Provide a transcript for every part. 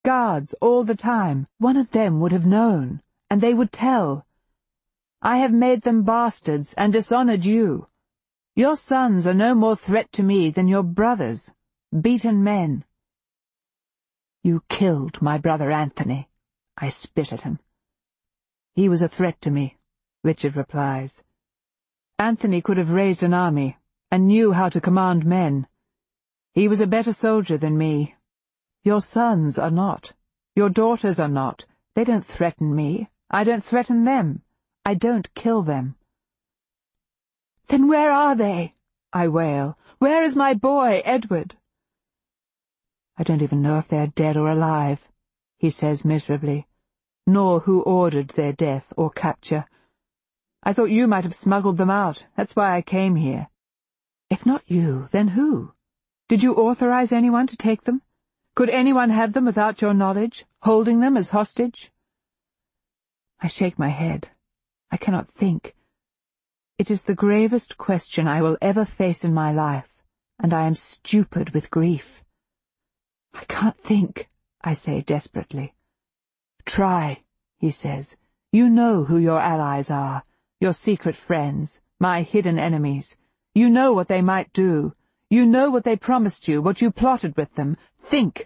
Guards all the time. One of them would have known, and they would tell. I have made them bastards and dishonored you. Your sons are no more threat to me than your brothers, beaten men. You killed my brother Anthony. I spit at him. He was a threat to me, Richard replies. Anthony could have raised an army, and knew how to command men. He was a better soldier than me. Your sons are not. Your daughters are not. They don't threaten me. I don't threaten them. I don't kill them. Then where are they? I wail. Where is my boy, Edward? I don't even know if they are dead or alive, he says miserably, nor who ordered their death or capture. I thought you might have smuggled them out. That's why I came here. If not you, then who? Did you authorize anyone to take them? Could anyone have them without your knowledge, holding them as hostage? I shake my head. I cannot think. It is the gravest question I will ever face in my life, and I am stupid with grief. I can't think, I say desperately. Try, he says. You know who your allies are, your secret friends, my hidden enemies. You know what they might do. You know what they promised you, what you plotted with them. Think.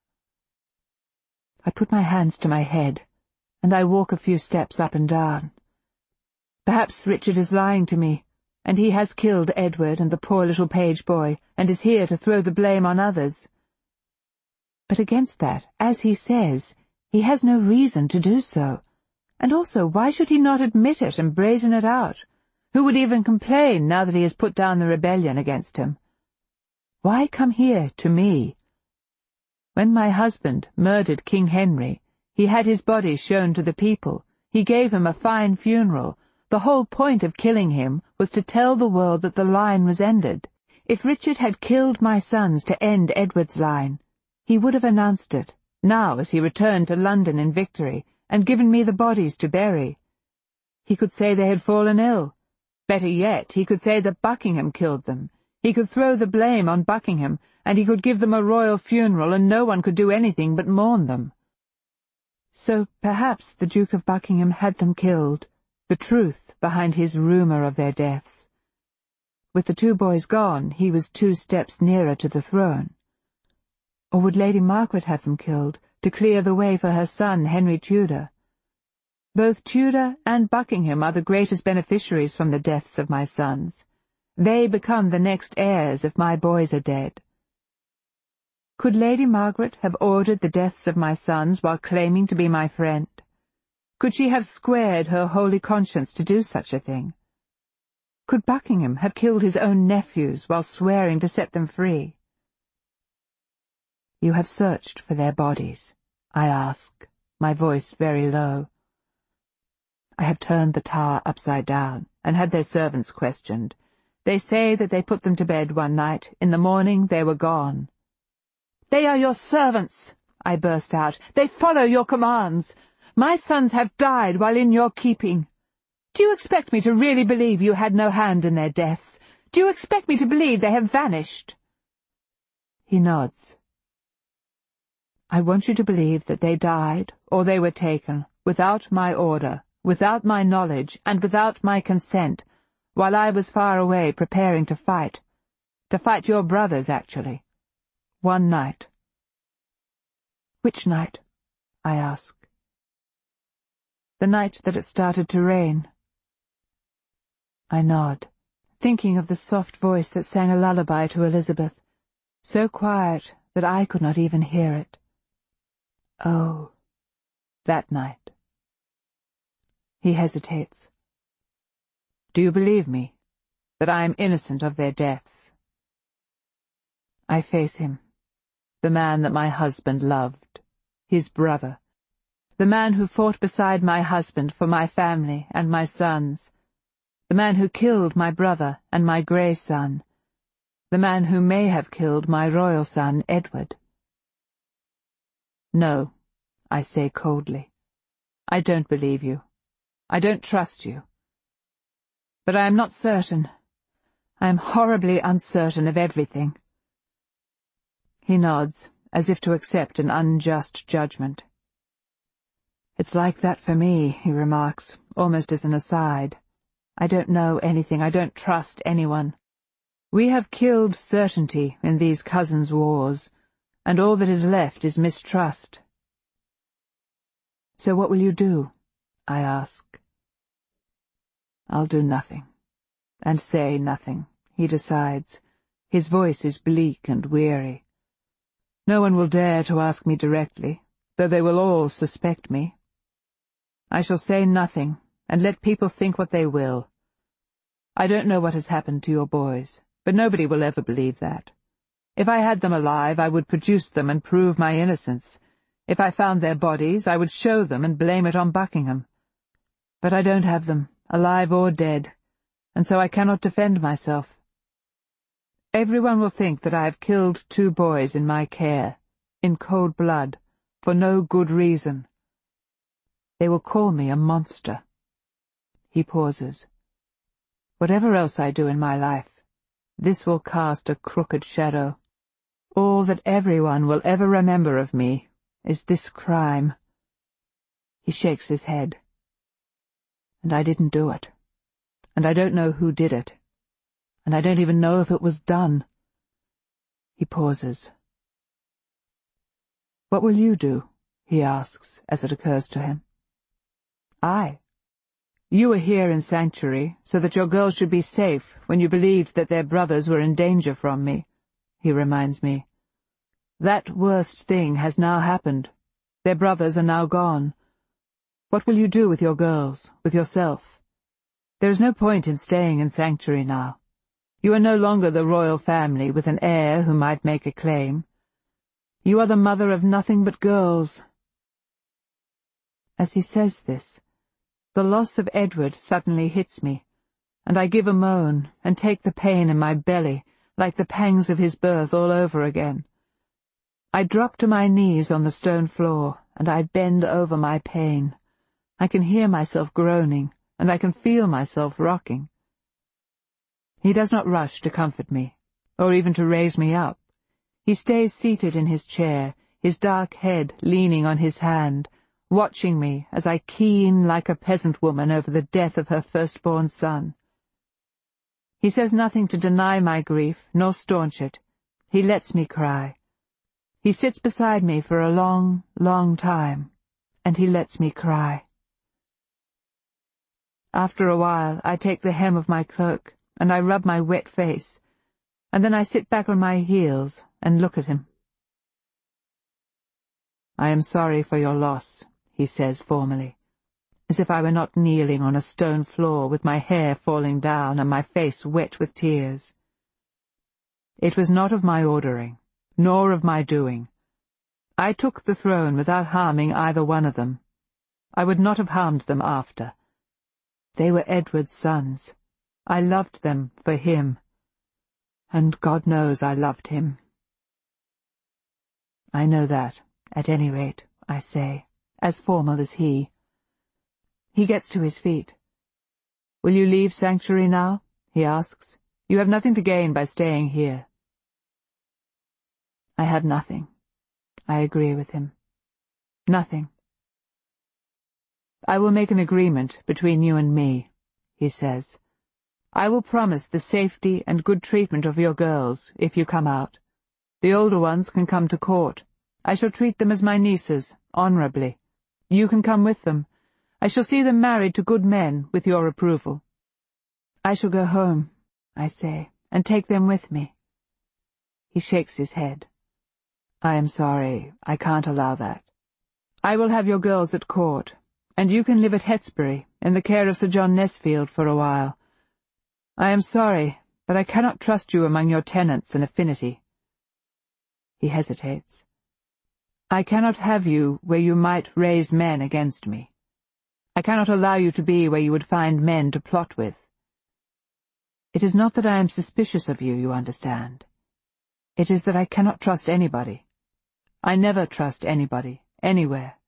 I put my hands to my head, and I walk a few steps up and down. Perhaps Richard is lying to me, and he has killed Edward and the poor little page boy, and is here to throw the blame on others. But against that, as he says, he has no reason to do so. And also, why should he not admit it and brazen it out? Who would even complain now that he has put down the rebellion against him? Why come here to me? When my husband murdered King Henry, he had his body shown to the people. He gave him a fine funeral. The whole point of killing him was to tell the world that the line was ended. If Richard had killed my sons to end Edward's line, he would have announced it, now as he returned to London in victory, and given me the bodies to bury. He could say they had fallen ill. Better yet, he could say that Buckingham killed them. He could throw the blame on Buckingham, and he could give them a royal funeral, and no one could do anything but mourn them. So perhaps the Duke of Buckingham had them killed, the truth behind his rumour of their deaths. With the two boys gone, he was 2 steps nearer to the throne. Or would Lady Margaret have them killed, to clear the way for her son, Henry Tudor? Both Tudor and Buckingham are the greatest beneficiaries from the deaths of my sons. They become the next heirs if my boys are dead. Could Lady Margaret have ordered the deaths of my sons while claiming to be my friend? Could she have squared her holy conscience to do such a thing? Could Buckingham have killed his own nephews while swearing to set them free? You have searched for their bodies, I ask, my voice very low. I have turned the tower upside down and had their servants questioned. They say that they put them to bed one night. In the morning they were gone. They are your servants, I burst out. They follow your commands. My sons have died while in your keeping. Do you expect me to really believe you had no hand in their deaths? Do you expect me to believe they have vanished? He nods. I want you to believe that they died, or they were taken, without my order, without my knowledge, and without my consent, while I was far away preparing to fight your brothers, actually. One night. Which night? I ask. The night that it started to rain. I nod, thinking of the soft voice that sang a lullaby to Elizabeth, so quiet that I could not even hear it. Oh, that night. He hesitates. Do you believe me, that I am innocent of their deaths? I face him, the man that my husband loved, his brother, the man who fought beside my husband for my family and my sons, the man who killed my brother and my grey son, the man who may have killed my royal son, Edward. No, I say coldly. I don't believe you. I don't trust you. But I am not certain. I am horribly uncertain of everything. He nods as if to accept an unjust judgment. "It's like that for me," he remarks, almost as an aside. "I don't know anything. I don't trust anyone. We have killed certainty in these cousins' wars, and all that is left is mistrust." "So what will you do?" I ask. "I'll do nothing, and say nothing," he decides. His voice is bleak and weary. "No one will dare to ask me directly, though they will all suspect me. I shall say nothing, and let people think what they will. I don't know what has happened to your boys, but nobody will ever believe that. If I had them alive, I would produce them and prove my innocence. If I found their bodies, I would show them and blame it on Buckingham. But I don't have them, alive or dead, and so I cannot defend myself. Everyone will think that I have killed 2 boys in my care, in cold blood, for no good reason. They will call me a monster." He pauses. "Whatever else I do in my life, this will cast a crooked shadow. All that everyone will ever remember of me is this crime." He shakes his head. "And I didn't do it. And I don't know who did it. And I don't even know if it was done." He pauses. "What will you do?" he asks, as it occurs to him. "I. You were here in Sanctuary so that your girls should be safe when you believed that their brothers were in danger from me," he reminds me. "That worst thing has now happened. Their brothers are now gone. What will you do with your girls, with yourself? There is no point in staying in Sanctuary now. You are no longer the royal family with an heir who might make a claim. You are the mother of nothing but girls." As he says this, the loss of Edward suddenly hits me, and I give a moan and take the pain in my belly, like the pangs of his birth all over again. I drop to my knees on the stone floor, and I bend over my pain. I can hear myself groaning, and I can feel myself rocking. He does not rush to comfort me, or even to raise me up. He stays seated in his chair, his dark head leaning on his hand, watching me as I keen like a peasant woman over the death of her firstborn son. He says nothing to deny my grief, nor staunch it. He lets me cry. He sits beside me for a long, long time, and he lets me cry. After a while, I take the hem of my cloak, and I rub my wet face, and then I sit back on my heels and look at him. "I am sorry for your loss," he says formally, as if I were not kneeling on a stone floor with my hair falling down and my face wet with tears. "It was not of my ordering, nor of my doing. I took the throne without harming either one of them. I would not have harmed them after. They were Edward's sons. I loved them for him, and God knows I loved him." "I know that, at any rate," I say, as formal as he. He gets to his feet. "Will you leave Sanctuary now?" he asks. "You have nothing to gain by staying here." "I have nothing," I agree with him. "Nothing." "I will make an agreement between you and me," he says. "I will promise the safety and good treatment of your girls if you come out. The older ones can come to court. I shall treat them as my nieces, honorably. You can come with them. I shall see them married to good men, with your approval." "I shall go home," I say, "and take them with me." He shakes his head. "I am sorry, I can't allow that. I will have your girls at court, and you can live at Hetsbury, in the care of Sir John Nesfield for a while. I am sorry, but I cannot trust you among your tenants and affinity." He hesitates. "I cannot have you where you might raise men against me. I cannot allow you to be where you would find men to plot with. It is not that I am suspicious of you, you understand. It is that I cannot trust anybody. I never trust anybody, anywhere."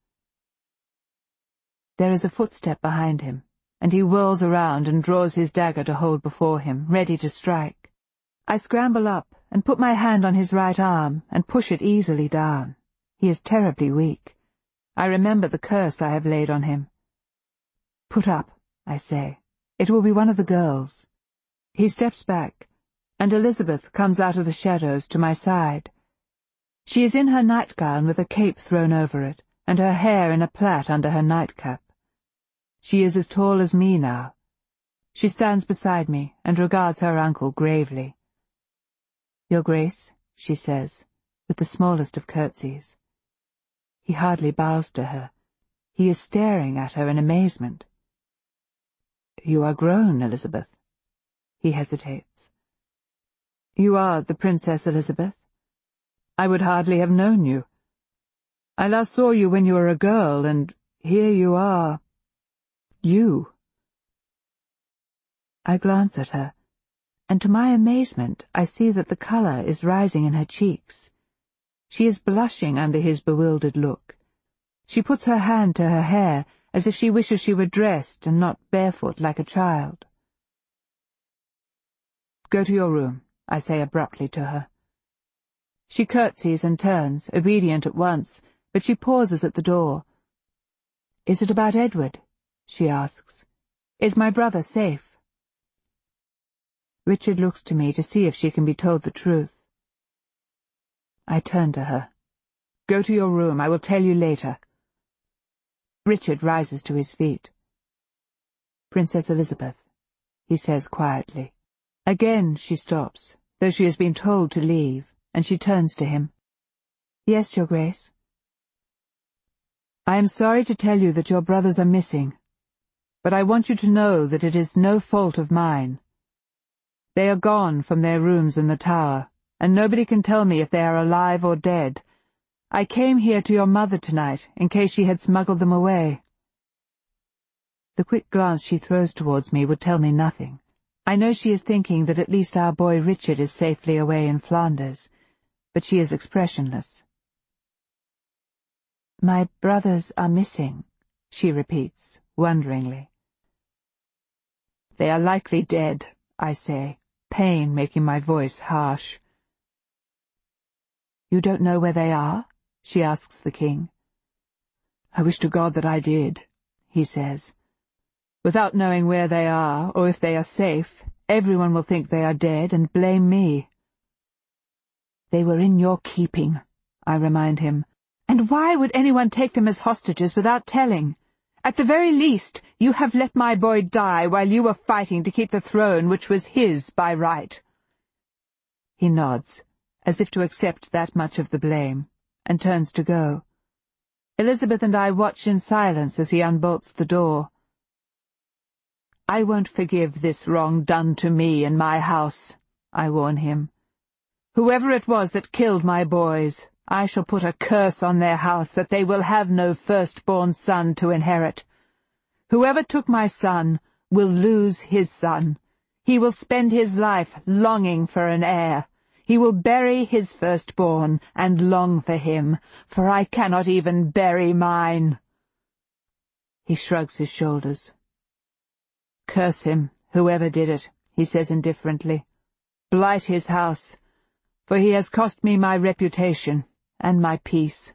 There is a footstep behind him, and he whirls around and draws his dagger to hold before him, ready to strike. I scramble up and put my hand on his right arm and push it easily down. He is terribly weak. I remember the curse I have laid on him. "Put up," I say. "It will be one of the girls." He steps back, and Elizabeth comes out of the shadows to my side. She is in her nightgown with a cape thrown over it, and her hair in a plait under her nightcap. She is as tall as me now. She stands beside me and regards her uncle gravely. "Your Grace," she says, with the smallest of curtsies. He hardly bows to her. He is staring at her in amazement. "You are grown, Elizabeth." He hesitates. "You are the Princess Elizabeth? I would hardly have known you. I last saw you when you were a girl, and here you are. You." I glance at her, and to my amazement I see that the colour is rising in her cheeks. She is blushing under his bewildered look. She puts her hand to her hair, as if she wishes she were dressed and not barefoot like a child. "Go to your room," I say abruptly to her. She curtsies and turns, obedient at once, but she pauses at the door. "Is it about Edward?" she asks. "Is my brother safe?" Richard looks to me to see if she can be told the truth. I turn to her. "Go to your room. I will tell you later." Richard rises to his feet. "Princess Elizabeth," he says quietly. Again she stops, though she has been told to leave, and she turns to him. "Yes, Your Grace." "I am sorry to tell you that your brothers are missing, but I want you to know that it is no fault of mine. They are gone from their rooms in the tower, and nobody can tell me if they are alive or dead. I came here to your mother tonight, in case she had smuggled them away." The quick glance she throws towards me would tell me nothing. I know she is thinking that at least our boy Richard is safely away in Flanders, but she is expressionless. "My brothers are missing," she repeats, wonderingly. "They are likely dead," I say, pain making my voice harsh. "You don't know where they are?" she asks the king. "I wish to God that I did," he says. "Without knowing where they are, or if they are safe, everyone will think they are dead and blame me." "They were in your keeping," I remind him. "And why would anyone take them as hostages without telling? At the very least, you have let my boy die while you were fighting to keep the throne which was his by right." He nods, as if to accept that much of the blame, and turns to go. Elizabeth and I watch in silence as he unbolts the door. "I won't forgive this wrong done to me in my house," I warn him. "Whoever it was that killed my boys, I shall put a curse on their house that they will have no firstborn son to inherit. Whoever took my son will lose his son. He will spend his life longing for an heir. He will bury his firstborn and long for him, for I cannot even bury mine." He shrugs his shoulders. "Curse him, whoever did it," he says indifferently. "Blight his house, for he has cost me my reputation and my peace."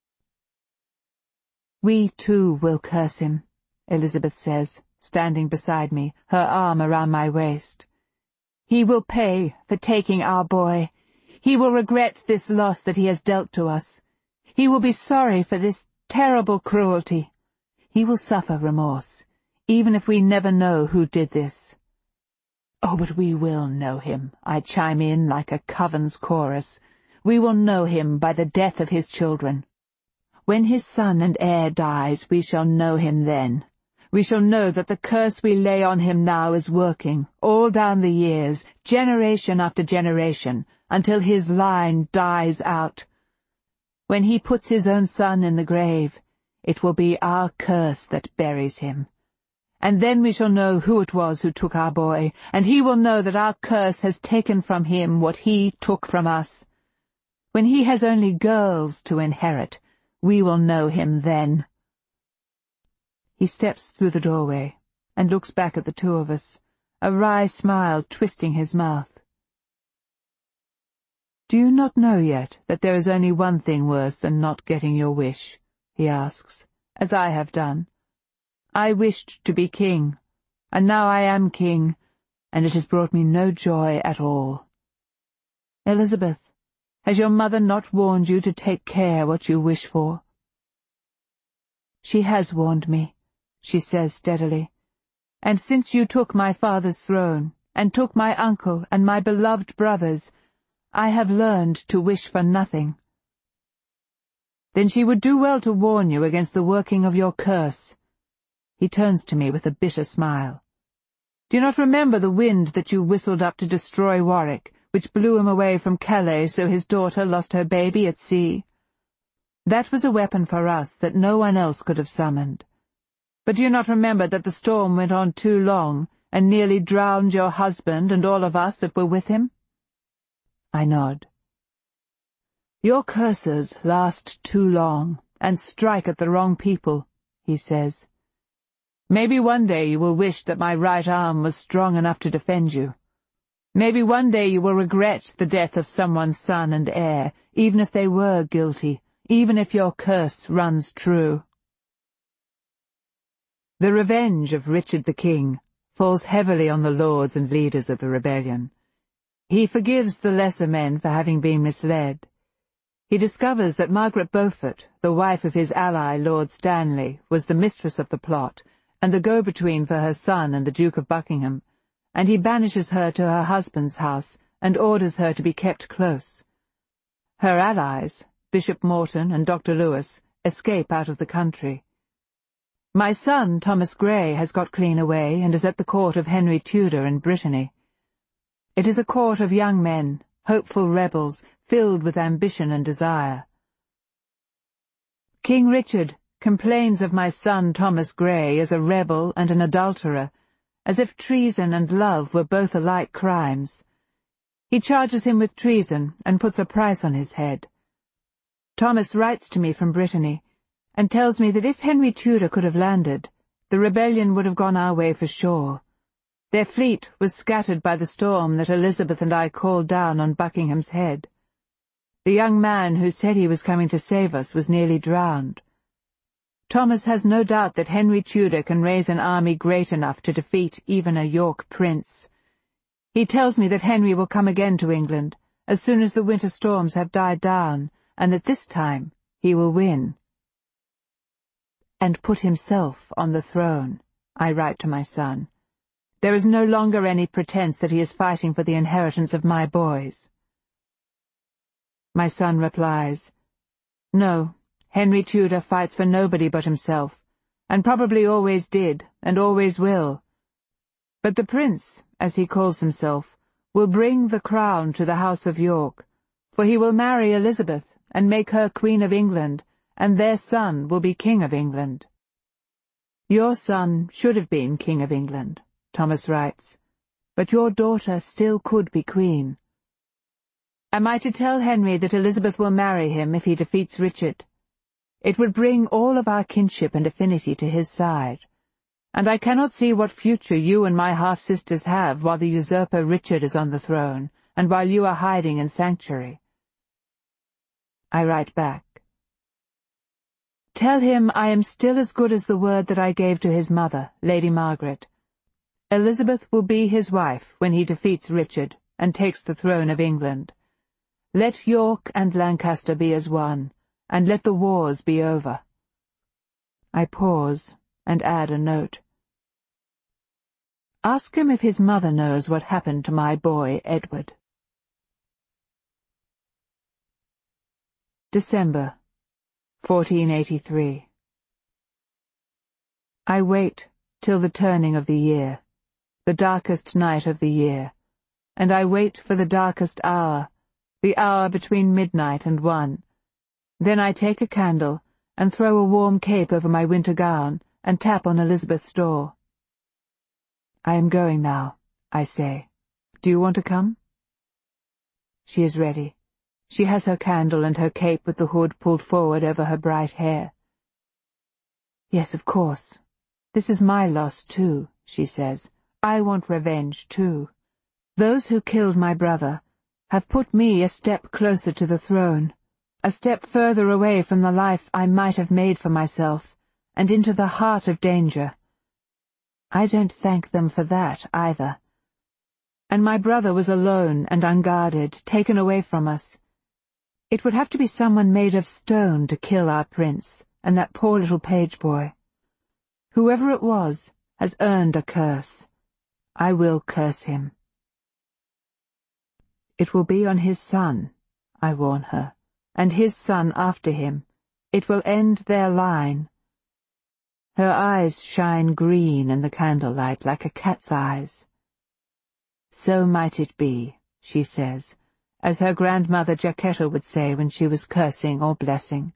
"We too will curse him," Elizabeth says, standing beside me, her arm around my waist. "He will pay for taking our boy. He will regret this loss that he has dealt to us. He will be sorry for this terrible cruelty. He will suffer remorse, even if we never know who did this." "Oh, but we will know him," I chime in like a coven's chorus. "We will know him by the death of his children. When his son and heir dies, we shall know him then. We shall know that the curse we lay on him now is working, all down the years, generation after generation, until his line dies out. When he puts his own son in the grave, it will be our curse that buries him. And then we shall know who it was who took our boy, and he will know that our curse has taken from him what he took from us. When he has only girls to inherit, we will know him then." He steps through the doorway and looks back at the two of us, a wry smile twisting his mouth. "Do you not know yet that there is only one thing worse than not getting your wish?" he asks, "as I have done. I wished to be king, and now I am king, and it has brought me no joy at all. Elizabeth, has your mother not warned you to take care what you wish for?" "She has warned me," she says steadily, "and since you took my father's throne, and took my uncle and my beloved brothers, I have learned to wish for nothing." "Then she would do well to warn you against the working of your curse." He turns to me with a bitter smile. "Do you not remember the wind that you whistled up to destroy Warwick, which blew him away from Calais so his daughter lost her baby at sea? That was a weapon for us that no one else could have summoned. But do you not remember that the storm went on too long, and nearly drowned your husband and all of us that were with him?" I nod. "Your curses last too long, and strike at the wrong people," he says. "Maybe one day you will wish that my right arm was strong enough to defend you. Maybe one day you will regret the death of someone's son and heir, even if they were guilty, even if your curse runs true." The revenge of Richard the King falls heavily on the lords and leaders of the rebellion. He forgives the lesser men for having been misled. He discovers that Margaret Beaufort, the wife of his ally Lord Stanley, was the mistress of the plot, and the go-between for her son and the Duke of Buckingham, and he banishes her to her husband's house and orders her to be kept close. Her allies, Bishop Morton and Dr. Lewis, escape out of the country. My son, Thomas Grey, has got clean away and is at the court of Henry Tudor in Brittany. It is a court of young men, hopeful rebels, filled with ambition and desire. King Richard complains of my son Thomas Grey as a rebel and an adulterer, as if treason and love were both alike crimes. He charges him with treason and puts a price on his head. Thomas writes to me from Brittany, and tells me that if Henry Tudor could have landed, the rebellion would have gone our way for sure. Their fleet was scattered by the storm that Elizabeth and I called down on Buckingham's head. The young man who said he was coming to save us was nearly drowned. Thomas has no doubt that Henry Tudor can raise an army great enough to defeat even a York prince. He tells me that Henry will come again to England as soon as the winter storms have died down, and that this time he will win. "And put himself on the throne," I write to my son. "There is no longer any pretense that he is fighting for the inheritance of my boys." My son replies, "No, Henry Tudor fights for nobody but himself, and probably always did, and always will. But the prince, as he calls himself, will bring the crown to the House of York, for he will marry Elizabeth and make her Queen of England, and their son will be King of England." "Your son should have been King of England," Thomas writes, "but your daughter still could be Queen." Am I to tell Henry that Elizabeth will marry him if he defeats Richard? It would bring all of our kinship and affinity to his side, and I cannot see what future you and my half-sisters have while the usurper Richard is on the throne, and while you are hiding in sanctuary. I write back, "Tell him I am still as good as the word that I gave to his mother, Lady Margaret. Elizabeth will be his wife when he defeats Richard and takes the throne of England. Let York and Lancaster be as one, and let the wars be over." I pause and add a note. "Ask him if his mother knows what happened to my boy Edward." December, 1483. I wait till the turning of the year, the darkest night of the year, and I wait for the darkest hour, the hour between midnight and 1. Then I take a candle and throw a warm cape over my winter gown and tap on Elizabeth's door. "I am going now," I say. "Do you want to come?" She is ready. She has her candle and her cape with the hood pulled forward over her bright hair. "Yes, of course. This is my loss too," she says. "I want revenge too. Those who killed my brother, have put me a step closer to the throne, a step further away from the life I might have made for myself, and into the heart of danger. I don't thank them for that, either. And my brother was alone and unguarded, taken away from us. It would have to be someone made of stone to kill our prince and that poor little page boy. Whoever it was has earned a curse. I will curse him. It will be on his son, I warn her, and his son after him. It will end their line. Her eyes shine green in the candlelight like a cat's eyes. So might it be, she says, as her grandmother Jacquetta would say when she was cursing or blessing.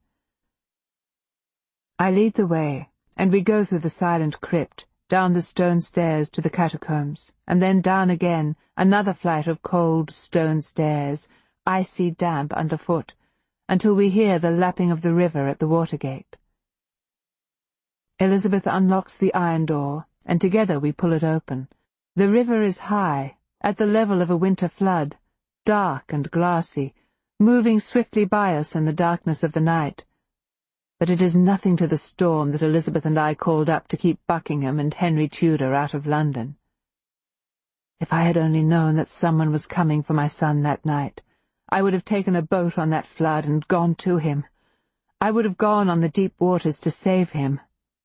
I lead the way, and we go through the silent crypt, down the stone stairs to the catacombs, and then down again, another flight of cold stone stairs, icy damp underfoot, until we hear the lapping of the river at the water-gate. Elizabeth unlocks the iron door, and together we pull it open. The river is high, at the level of a winter flood, dark and glassy, moving swiftly by us in the darkness of the night. But it is nothing to the storm that Elizabeth and I called up to keep Buckingham and Henry Tudor out of London. If I had only known that someone was coming for my son that night, I would have taken a boat on that flood and gone to him. I would have gone on the deep waters to save him.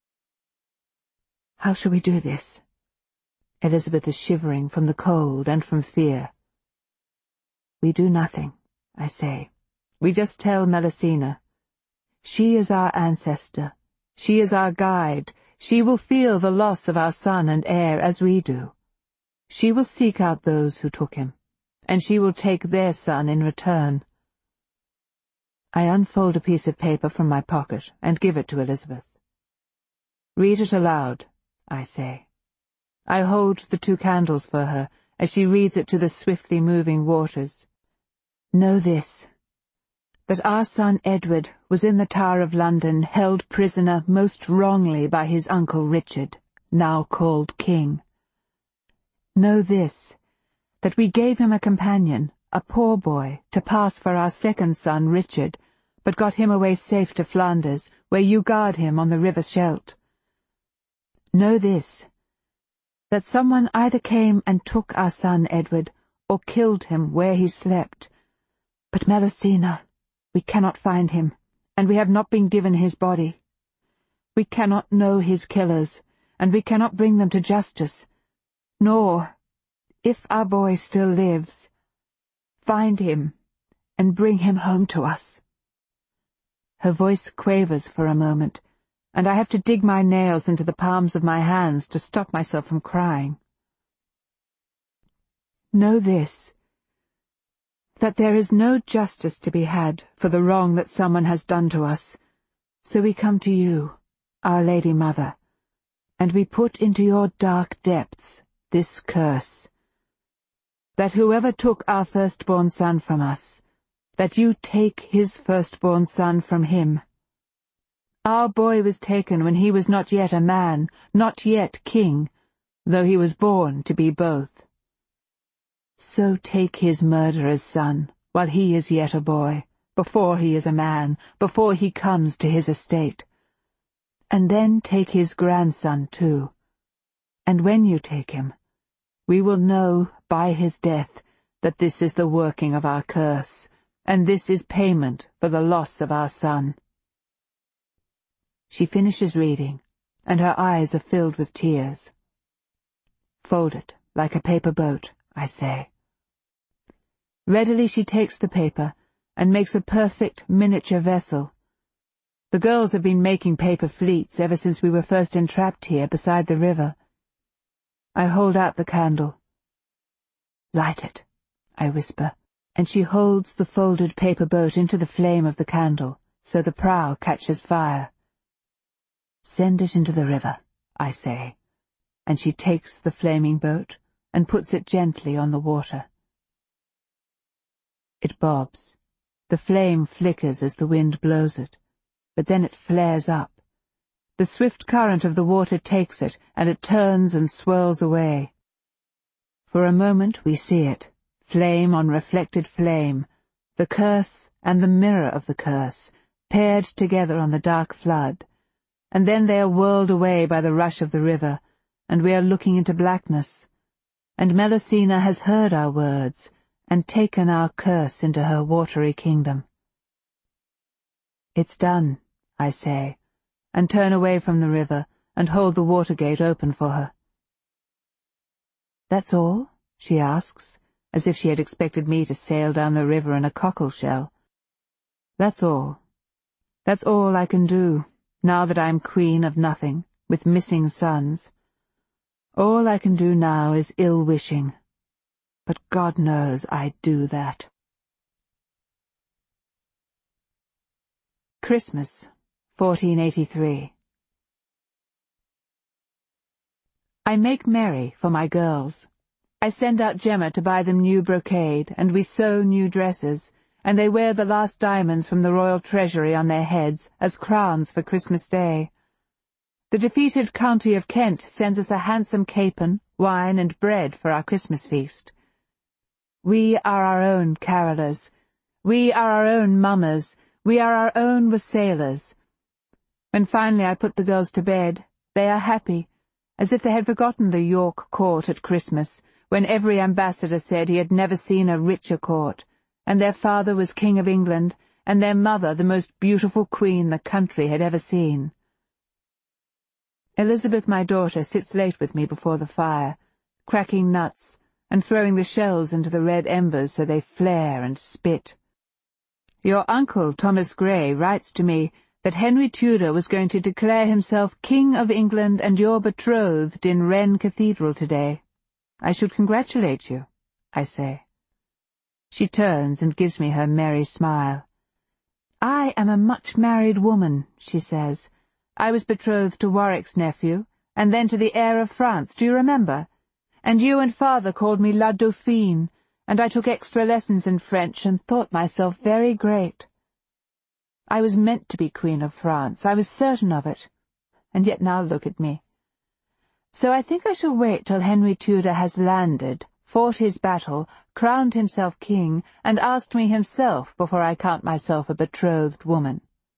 How shall we do this? Elizabeth is shivering from the cold and from fear. We do nothing, I say. We just tell Melusina. She is our ancestor. She is our guide. She will feel the loss of our son and heir as we do. She will seek out those who took him, and she will take their son in return. I unfold a piece of paper from my pocket and give it to Elizabeth. Read it aloud, I say. I hold the 2 candles for her as she reads it to the swiftly moving waters. Know this, that our son Edward was in the Tower of London, held prisoner most wrongly by his uncle Richard, now called King. Know this, that we gave him a companion, a poor boy, to pass for our second son Richard, but got him away safe to Flanders, where you guard him on the River Scheldt. Know this, that someone either came and took our son Edward, or killed him where he slept. But Melusina, we cannot find him, and we have not been given his body. We cannot know his killers, and we cannot bring them to justice. Nor, if our boy still lives, find him and bring him home to us. Her voice quavers for a moment, and I have to dig my nails into the palms of my hands to stop myself from crying. Know this, that there is no justice to be had for the wrong that someone has done to us, so we come to you, Our Lady Mother, and we put into your dark depths this curse, that whoever took our firstborn son from us, that you take his firstborn son from him. Our boy was taken when he was not yet a man, not yet king, though he was born to be both. So take his murderer's son, while he is yet a boy, before he is a man, before he comes to his estate. And then take his grandson too. And when you take him, we will know by his death that this is the working of our curse, and this is payment for the loss of our son. She finishes reading, and her eyes are filled with tears. Fold it like a paper boat, I say. Readily she takes the paper and makes a perfect miniature vessel. The girls have been making paper fleets ever since we were first entrapped here beside the river. I hold out the candle. Light it, I whisper, and she holds the folded paper boat into the flame of the candle, so the prow catches fire. Send it into the river, I say, and she takes the flaming boat and puts it gently on the water. It bobs. The flame flickers as the wind blows it, but then it flares up. The swift current of the water takes it, and it turns and swirls away. For a moment we see it, flame on reflected flame, the curse and the mirror of the curse, paired together on the dark flood, and then they are whirled away by the rush of the river, and we are looking into blackness, and Melusina has heard our words, and taken our curse into her watery kingdom. It's done, I say, and turn away from the river, and hold the water gate open for her. That's all? She asks, as if she had expected me to sail down the river in a cockle-shell. That's all. That's all I can do, now that I'm queen of nothing, with missing sons. All I can do now is ill-wishing. But God knows I do that. Christmas, 1483. I make merry for my girls. I send out Gemma to buy them new brocade, and we sew new dresses, and they wear the last diamonds from the royal treasury on their heads as crowns for Christmas Day. The defeated county of Kent sends us a handsome capon, wine, and bread for our Christmas feast. We are our own carolers. We are our own mummers. We are our own wassailers. When finally I put the girls to bed, they are happy, as if they had forgotten the York court at Christmas, when every ambassador said he had never seen a richer court, and their father was King of England, and their mother the most beautiful queen the country had ever seen. Elizabeth, my daughter, sits late with me before the fire, cracking nuts, and throwing the shells into the red embers so they flare and spit. Your uncle, Thomas Grey, writes to me that Henry Tudor was going to declare himself King of England and your betrothed in Wren Cathedral today. I should congratulate you, I say. She turns and gives me her merry smile. I am a much-married woman, she says. I was betrothed to Warwick's nephew, and then to the heir of France, do you remember? And you and father called me La Dauphine, and I took extra lessons in French and thought myself very great. I was meant to be Queen of France, I was certain of it, and yet now look at me. So I think I shall wait till Henry Tudor has landed, fought his battle, crowned himself king, and asked me himself before I count myself a betrothed woman.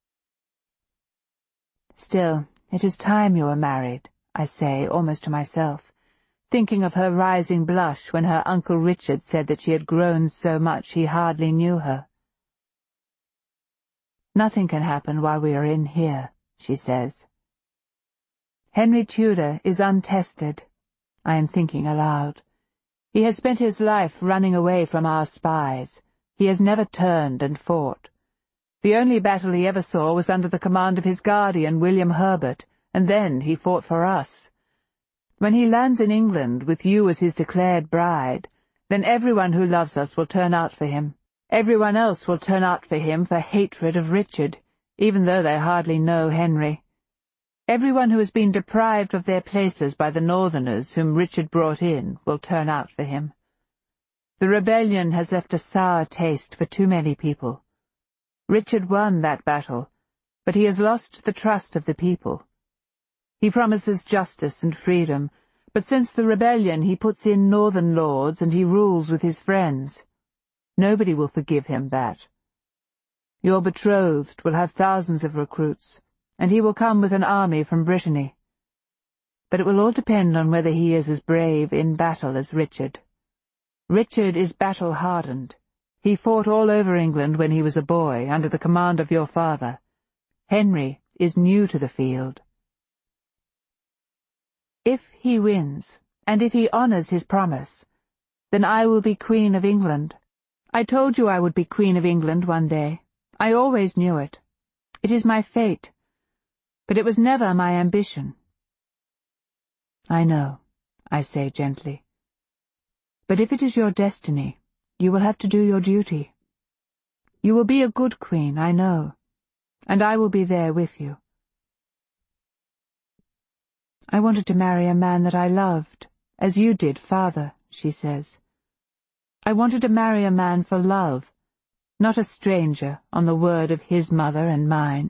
Still, it is time you were married, I say, almost to myself, thinking of her rising blush when her Uncle Richard said that she had grown so much he hardly knew her. Nothing can happen while we are in here, she says. Henry Tudor is untested, I am thinking aloud. He has spent his life running away from our spies. He has never turned and fought. The only battle he ever saw was under the command of his guardian, William Herbert, and then he fought for us. When he lands in England with you as his declared bride, then everyone who loves us will turn out for him. Everyone else will turn out for him for hatred of Richard, even though they hardly know Henry. Everyone who has been deprived of their places by the Northerners whom Richard brought in will turn out for him. The rebellion has left a sour taste for too many people. Richard won that battle, but he has lost the trust of the people. He promises justice and freedom, but since the rebellion he puts in northern lords and he rules with his friends. Nobody will forgive him that. Your betrothed will have thousands of recruits, and he will come with an army from Brittany. But it will all depend on whether he is as brave in battle as Richard. Richard is battle-hardened. He fought all over England when he was a boy, under the command of your father. Henry is new to the field. If he wins, and if he honors his promise, then I will be Queen of England. I told you I would be Queen of England one day. I always knew it. It is my fate. But it was never my ambition. I know, I say gently. But if it is your destiny, you will have to do your duty. You will be a good queen, I know, and I will be there with you. I wanted to marry a man that I loved, as you did, father, she says. I wanted to marry a man for love, not a stranger on the word of his mother and mine.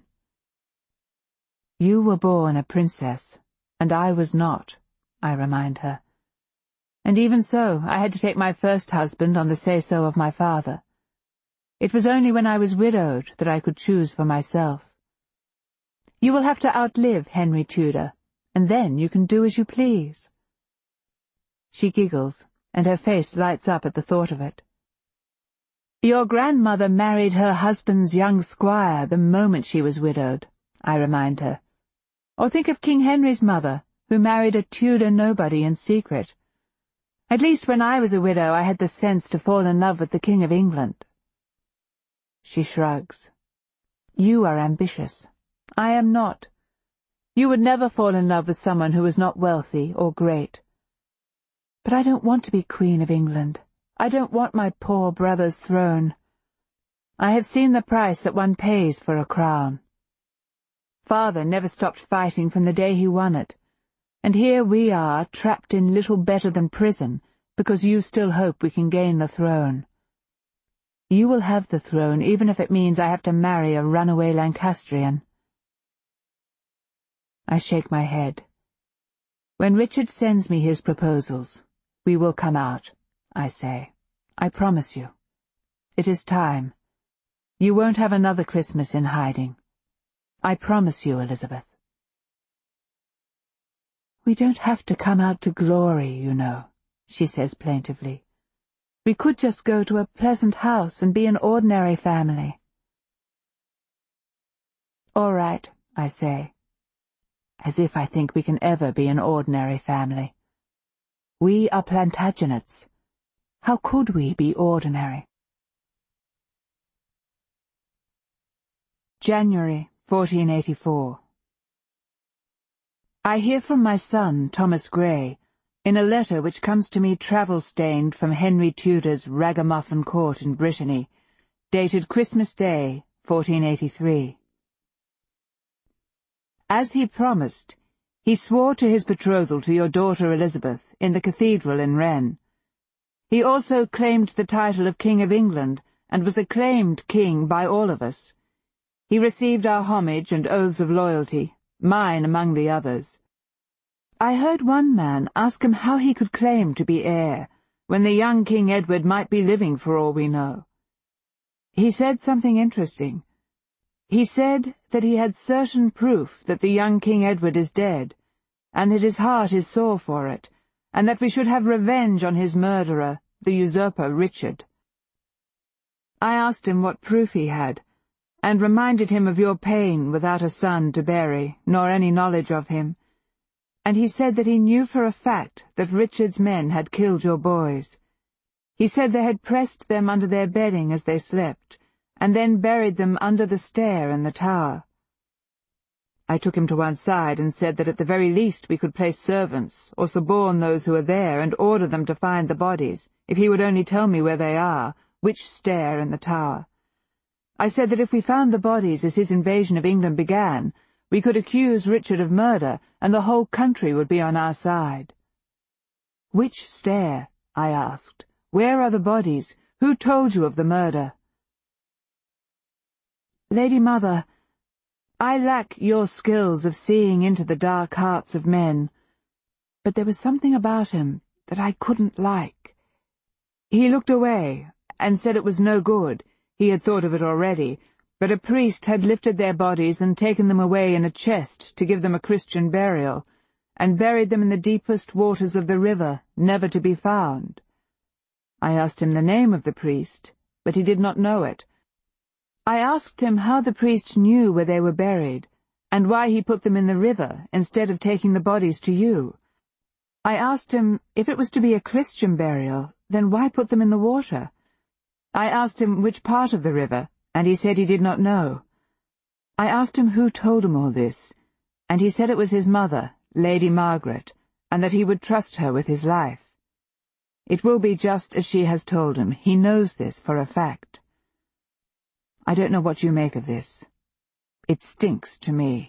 You were born a princess, and I was not, I remind her. and even so I had to take my first husband on the say-so of my father. It was only when I was widowed that I could choose for myself. You will have to outlive Henry Tudor, and then you can do as you please. She giggles, and her face lights up at the thought of it. Your grandmother married her husband's young squire the moment she was widowed, I remind her. Or think of King Henry's mother, who married a Tudor nobody in secret. At least when I was a widow I had the sense to fall in love with the King of England. She shrugs. You are ambitious. I am not. You would never fall in love with someone who is not wealthy or great. But I don't want to be Queen of England. I don't want my poor brother's throne. I have seen the price that one pays for a crown. Father never stopped fighting from the day he won it, and here we are, trapped in little better than prison, because you still hope we can gain the throne. You will have the throne, even if it means I have to marry a runaway Lancastrian. I shake my head. When Richard sends me his proposals, we will come out, I say. I promise you. It is time. You won't have another Christmas in hiding. I promise you, Elizabeth. We don't have to come out to glory, you know, she says plaintively. We could just go to a pleasant house and be an ordinary family. All right, I say, as if I think we can ever be an ordinary family. We are Plantagenets. How could we be ordinary? January 1484. I hear from my son, Thomas Grey, in a letter which comes to me travel-stained from Henry Tudor's ragamuffin court in Brittany, dated Christmas Day, 1483. As he promised, he swore to his betrothal to your daughter Elizabeth in the cathedral in Rennes. He also claimed the title of King of England, and was acclaimed king by all of us. He received our homage and oaths of loyalty, mine among the others. I heard one man ask him how he could claim to be heir, when the young King Edward might be living for all we know. He said something interesting. He said that he had certain proof that the young King Edward is dead, and that his heart is sore for it, and that we should have revenge on his murderer, the usurper Richard. I asked him what proof he had, and reminded him of your pain without a son to bury, nor any knowledge of him, and he said that he knew for a fact that Richard's men had killed your boys. He said they had pressed them under their bedding as they slept, and then buried them under the stair in the tower. I took him to one side and said that at the very least we could place servants, or suborn those who are there, and order them to find the bodies, if he would only tell me where they are, which stair in the tower. I said that if we found the bodies as his invasion of England began, we could accuse Richard of murder, and the whole country would be on our side. Which stair? I asked. Where are the bodies? Who told you of the murder? Lady Mother, I lack your skills of seeing into the dark hearts of men, but there was something about him that I couldn't like. He looked away, and said it was no good. He had thought of it already, but a priest had lifted their bodies and taken them away in a chest to give them a Christian burial, and buried them in the deepest waters of the river, never to be found. I asked him the name of the priest, but he did not know it. I asked him how the priest knew where they were buried, and why he put them in the river instead of taking the bodies to you. I asked him if it was to be a Christian burial, then why put them in the water? I asked him which part of the river, and he said he did not know. I asked him who told him all this, and he said it was his mother, Lady Margaret, and that he would trust her with his life. It will be just as she has told him. He knows this for a fact. I don't know what you make of this. It stinks to me.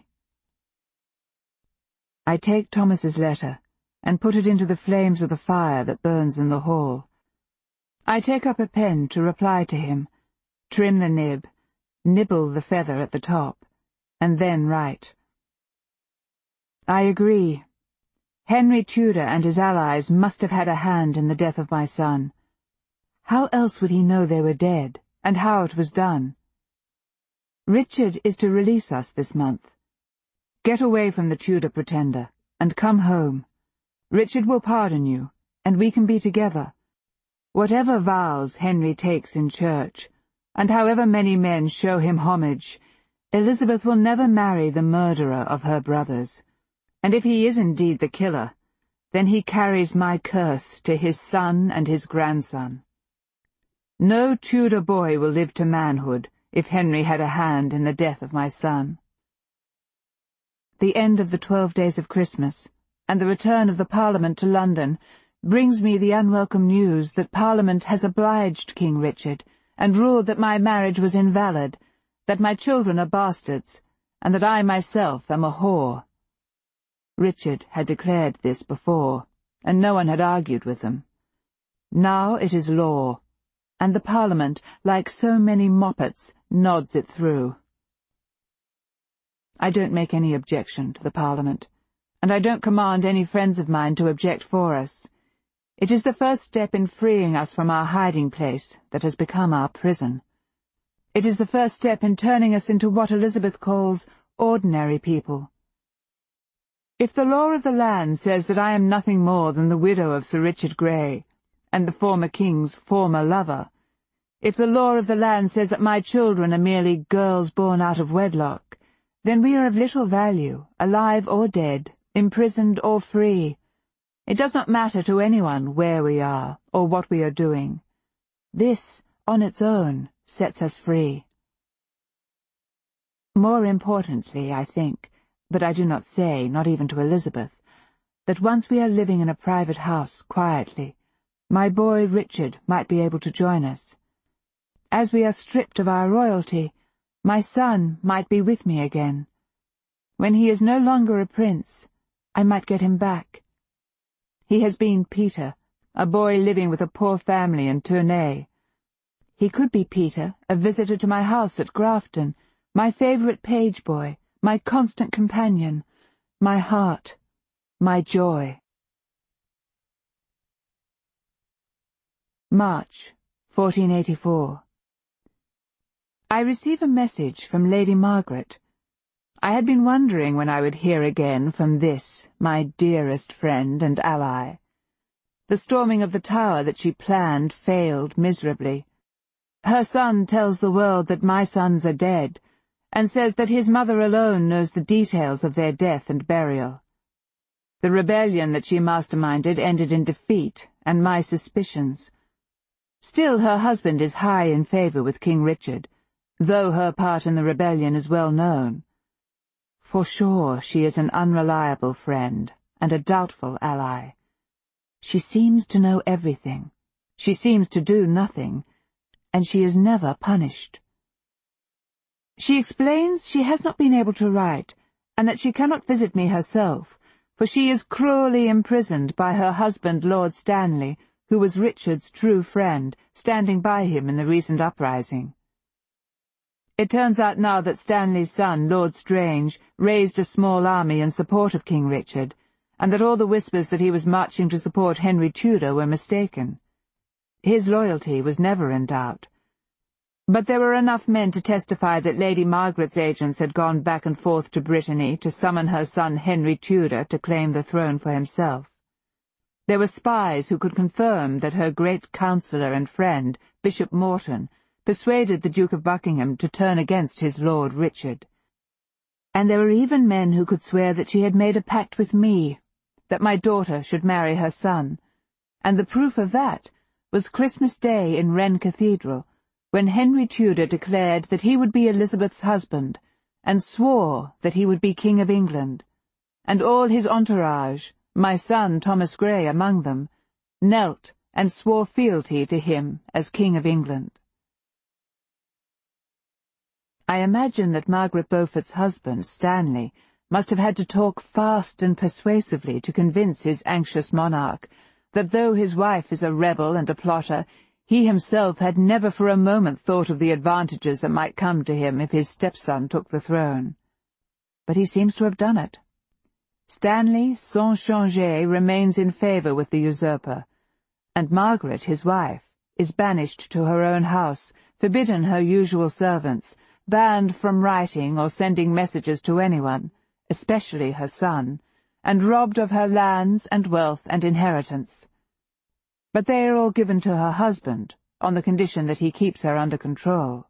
I take Thomas's letter and put it into the flames of the fire that burns in the hall. I take up a pen to reply to him, trim the nib, nibble the feather at the top, and then write. I agree. Henry Tudor and his allies must have had a hand in the death of my son. How else would he know they were dead, and how it was done? Richard is to release us this month. Get away from the Tudor pretender, and come home. Richard will pardon you, and we can be together. Whatever vows Henry takes in church, and however many men show him homage, Elizabeth will never marry the murderer of her brothers. And if he is indeed the killer, then he carries my curse to his son and his grandson. No Tudor boy will live to manhood if Henry had a hand in the death of my son. The end of the 12 days of Christmas, and the return of the Parliament to London, brings me the unwelcome news that Parliament has obliged King Richard, and ruled that my marriage was invalid, that my children are bastards, and that I myself am a whore. Richard had declared this before, and no one had argued with them. Now it is law, and the Parliament, like so many moppets, nods it through. I don't make any objection to the Parliament, and I don't command any friends of mine to object for us. It is the first step in freeing us from our hiding place that has become our prison. It is the first step in turning us into what Elizabeth calls ordinary people. If the law of the land says that I am nothing more than the widow of Sir Richard Grey, and the former king's former lover, if the law of the land says that my children are merely girls born out of wedlock, then we are of little value, alive or dead, imprisoned or free. It does not matter to anyone where we are, or what we are doing. This, on its own, sets us free. More importantly, I think, but I do not say, not even to Elizabeth, that once we are living in a private house quietly, my boy Richard might be able to join us. As we are stripped of our royalty, my son might be with me again. When he is no longer a prince, I might get him back. He has been Peter, a boy living with a poor family in Tournai. He could be Peter, a visitor to my house at Grafton, my favourite page boy, my constant companion, my heart, my joy. March, 1484. I receive a message from Lady Margaret. I had been wondering when I would hear again from this, my dearest friend and ally. The storming of the tower that she planned failed miserably. Her son tells the world that my sons are dead, and says that his mother alone knows the details of their death and burial. The rebellion that she masterminded ended in defeat and my suspicions. Still her husband is high in favour with King Richard, though her part in the rebellion is well known. For sure she is an unreliable friend and a doubtful ally. She seems to know everything, she seems to do nothing, and she is never punished. She explains she has not been able to write, and that she cannot visit me herself, for she is cruelly imprisoned by her husband Lord Stanley, who was Richard's true friend, standing by him in the recent uprising. It turns out now that Stanley's son, Lord Strange, raised a small army in support of King Richard, and that all the whispers that he was marching to support Henry Tudor were mistaken. His loyalty was never in doubt. But there were enough men to testify that Lady Margaret's agents had gone back and forth to Brittany to summon her son Henry Tudor to claim the throne for himself. There were spies who could confirm that her great counsellor and friend, Bishop Morton, persuaded the Duke of Buckingham to turn against his Lord Richard. And there were even men who could swear that she had made a pact with me, that my daughter should marry her son, and the proof of that was Christmas Day in Wren Cathedral, when Henry Tudor declared that he would be Elizabeth's husband, and swore that he would be King of England, and all his entourage, my son Thomas Grey among them, knelt and swore fealty to him as King of England. I imagine that Margaret Beaufort's husband, Stanley, must have had to talk fast and persuasively to convince his anxious monarch that though his wife is a rebel and a plotter, he himself had never for a moment thought of the advantages that might come to him if his stepson took the throne. But he seems to have done it. Stanley Saint-Changer remains in favour with the usurper, and Margaret, his wife, is banished to her own house, forbidden her usual servants, banned from writing or sending messages to anyone, especially her son, and robbed of her lands and wealth and inheritance. But they are all given to her husband, on the condition that he keeps her under control.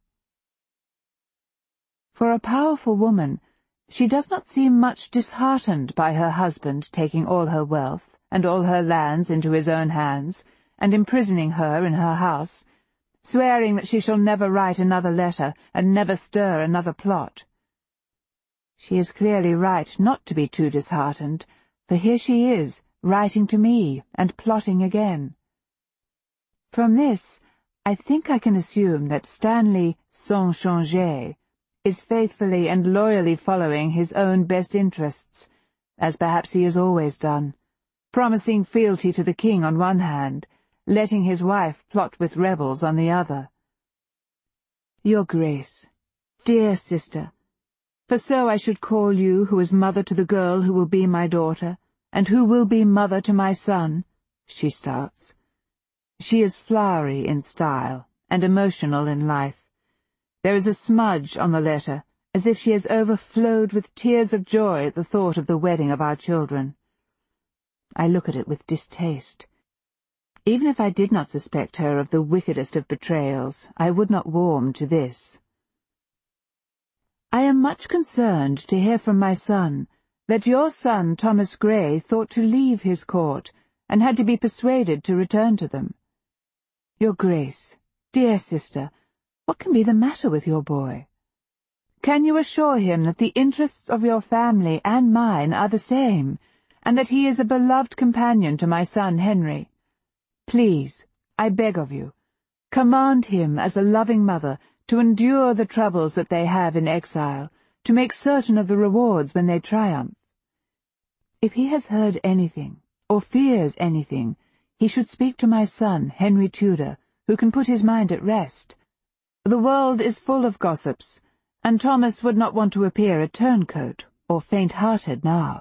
For a powerful woman, she does not seem much disheartened by her husband taking all her wealth and all her lands into his own hands, and imprisoning her in her house, swearing that she shall never write another letter and never stir another plot. She is clearly right not to be too disheartened, for here she is, writing to me and plotting again. From this, I think I can assume that Stanley Saint-Changer is faithfully and loyally following his own best interests, as perhaps he has always done, promising fealty to the king on one hand, letting his wife plot with rebels on the other. Your Grace, dear sister, for so I should call you who is mother to the girl who will be my daughter, and who will be mother to my son, she starts. She is flowery in style, and emotional in life. There is a smudge on the letter, as if she has overflowed with tears of joy at the thought of the wedding of our children. I look at it with distaste. Even if I did not suspect her of the wickedest of betrayals, I would not warm to this. I am much concerned to hear from my son that your son Thomas Grey thought to leave his court, and had to be persuaded to return to them. Your Grace, dear sister, what can be the matter with your boy? Can you assure him that the interests of your family and mine are the same, and that he is a beloved companion to my son Henry? Please, I beg of you, command him as a loving mother to endure the troubles that they have in exile, to make certain of the rewards when they triumph. If he has heard anything, or fears anything, he should speak to my son, Henry Tudor, who can put his mind at rest. The world is full of gossips, and Thomas would not want to appear a turncoat or faint-hearted now.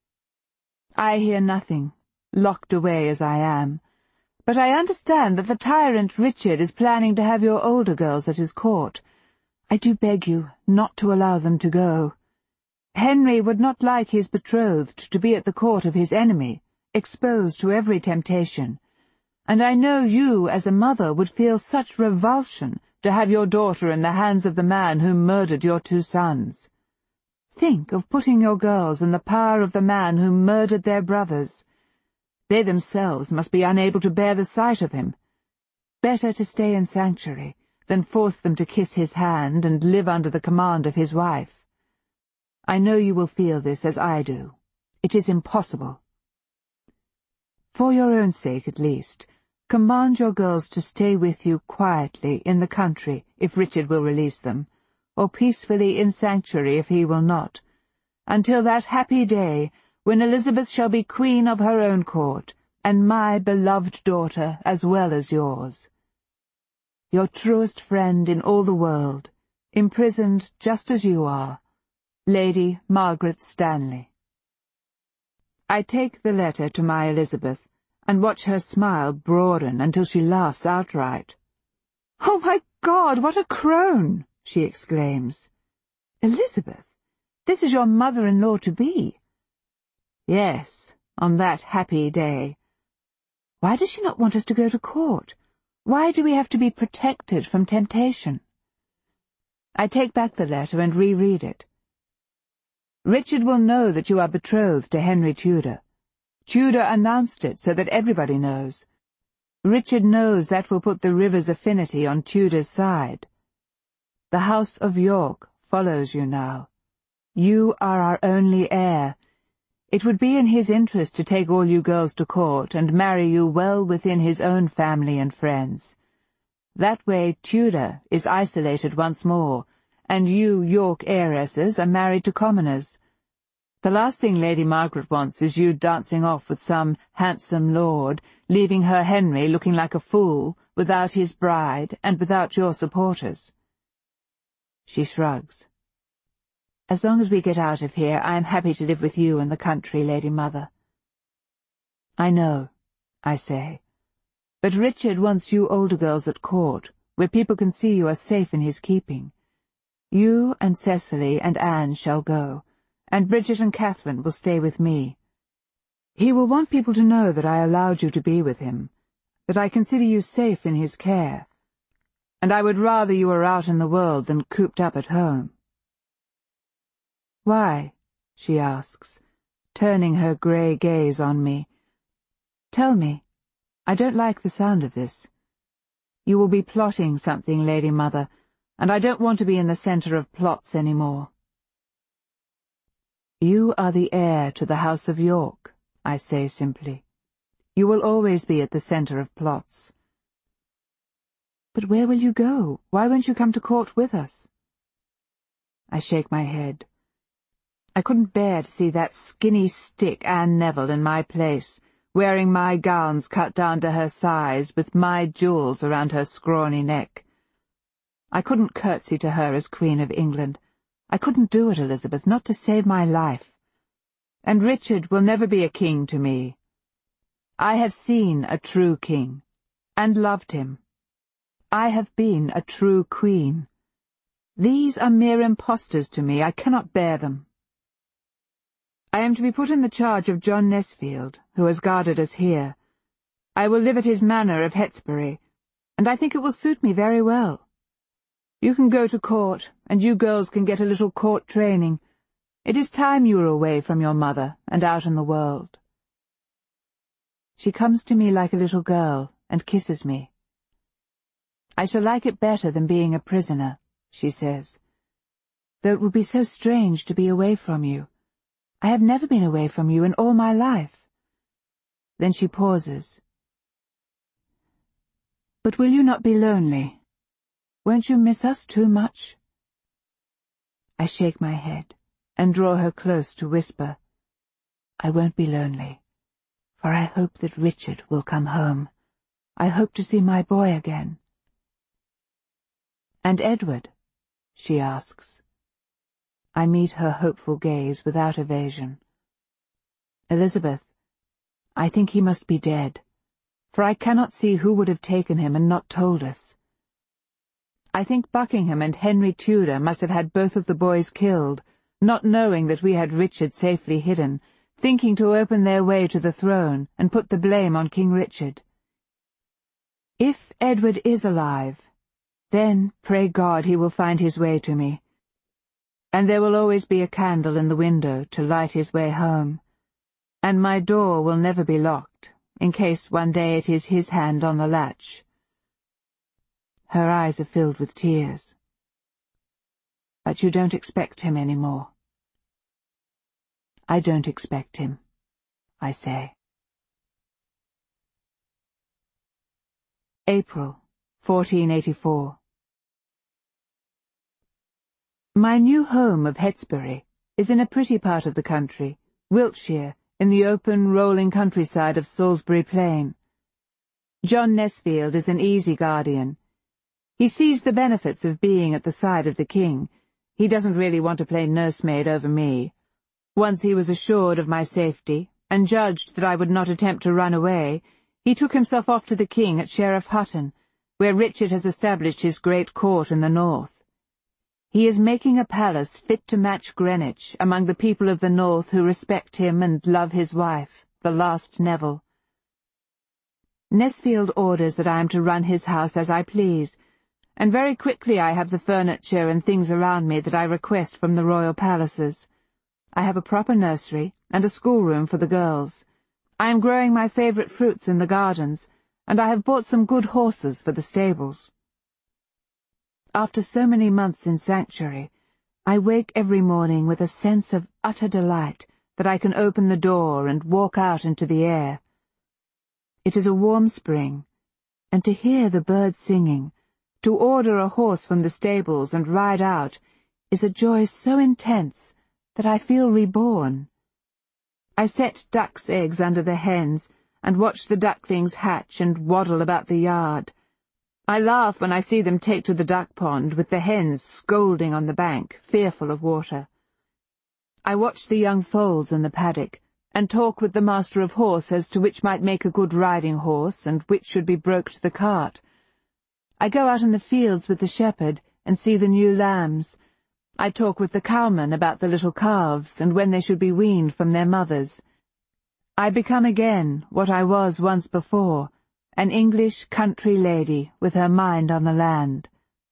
I hear nothing, locked away as I am, but I understand that the tyrant Richard is planning to have your older girls at his court. I do beg you not to allow them to go. Henry would not like his betrothed to be at the court of his enemy, exposed to every temptation, and I know you, as a mother, would feel such revulsion to have your daughter in the hands of the man who murdered your 2 sons. Think of putting your girls in the power of the man who murdered their brothers. They themselves must be unable to bear the sight of him. Better to stay in sanctuary than force them to kiss his hand and live under the command of his wife. I know you will feel this as I do. It is impossible. For your own sake, at least, command your girls to stay with you quietly in the country, if Richard will release them, or peacefully in sanctuary if he will not, until that happy day when Elizabeth shall be queen of her own court, and my beloved daughter as well as yours. Your truest friend in all the world, imprisoned just as you are, Lady Margaret Stanley. I take the letter to my Elizabeth, and watch her smile broaden until she laughs outright. "Oh, my God, what a crone!" she exclaims. "Elizabeth, this is your mother-in-law to be." "Yes, on that happy day." "Why does she not want us to go to court? Why do we have to be protected from temptation?" I take back the letter and reread it. "Richard will know that you are betrothed to Henry Tudor. Tudor announced it so that everybody knows. Richard knows that will put the river's affinity on Tudor's side. The House of York follows you now. You are our only heir. It would be in his interest to take all you girls to court and marry you well within his own family and friends. That way Tudor is isolated once more, and you York heiresses are married to commoners. The last thing Lady Margaret wants is you dancing off with some handsome lord, leaving her Henry looking like a fool, without his bride and without your supporters." She shrugs. As long as we get out of here, I am happy to live with you in the country, Lady Mother. I know, I say, but Richard wants you older girls at court, where people can see you are safe in his keeping. You and Cecily and Anne shall go, and Bridget and Catherine will stay with me. He will want people to know that I allowed you to be with him, that I consider you safe in his care, and I would rather you were out in the world than cooped up at home. Why? She asks, turning her grey gaze on me. Tell me. I don't like the sound of this. You will be plotting something, Lady Mother, and I don't want to be in the centre of plots any more. You are the heir to the House of York, I say simply. You will always be at the centre of plots. But where will you go? Why won't you come to court with us? I shake my head. I couldn't bear to see that skinny stick Anne Neville in my place, wearing my gowns cut down to her size, with my jewels around her scrawny neck. I couldn't curtsy to her as Queen of England. I couldn't do it, Elizabeth, not to save my life. And Richard will never be a king to me. I have seen a true king, and loved him. I have been a true queen. These are mere impostors to me. I cannot bear them. I am to be put in the charge of John Nesfield, who has guarded us here. I will live at his manor of Hetsbury, and I think it will suit me very well. You can go to court, and you girls can get a little court training. It is time you were away from your mother and out in the world. She comes to me like a little girl and kisses me. I shall like it better than being a prisoner, she says, though it would be so strange to be away from you. I have never been away from you in all my life. Then she pauses. But will you not be lonely? Won't you miss us too much? I shake my head and draw her close to whisper, I won't be lonely, for I hope that Richard will come home. I hope to see my boy again. And Edward? She asks. I meet her hopeful gaze without evasion. Elizabeth, I think he must be dead, for I cannot see who would have taken him and not told us. I think Buckingham and Henry Tudor must have had both of the boys killed, not knowing that we had Richard safely hidden, thinking to open their way to the throne and put the blame on King Richard. If Edward is alive, then, pray God, he will find his way to me, and there will always be a candle in the window to light his way home, and my door will never be locked, in case one day it is his hand on the latch. Her eyes are filled with tears. But you don't expect him any more. I don't expect him, I say. April, 1484. My new home of Hetsbury is in a pretty part of the country, Wiltshire, in the open, rolling countryside of Salisbury Plain. John Nesfield is an easy guardian. He sees the benefits of being at the side of the king. He doesn't really want to play nursemaid over me. Once he was assured of my safety, and judged that I would not attempt to run away, he took himself off to the king at Sheriff Hutton, where Richard has established his great court in the north. He is making a palace fit to match Greenwich among the people of the north who respect him and love his wife, the last Neville. Nesfield orders that I am to run his house as I please, and very quickly I have the furniture and things around me that I request from the royal palaces. I have a proper nursery and a schoolroom for the girls. I am growing my favourite fruits in the gardens, and I have bought some good horses for the stables. After so many months in sanctuary, I wake every morning with a sense of utter delight that I can open the door and walk out into the air. It is a warm spring, and to hear the birds singing, to order a horse from the stables and ride out, is a joy so intense that I feel reborn. I set ducks' eggs under the hens, and watch the ducklings hatch and waddle about the yard. I laugh when I see them take to the duck pond, with the hens scolding on the bank, fearful of water. I watch the young foals in the paddock, and talk with the master of horse as to which might make a good riding horse, and which should be broke to the cart. I go out in the fields with the shepherd, and see the new lambs. I talk with the cowman about the little calves, and when they should be weaned from their mothers. I become again what I was once before, an English country lady with her mind on the land.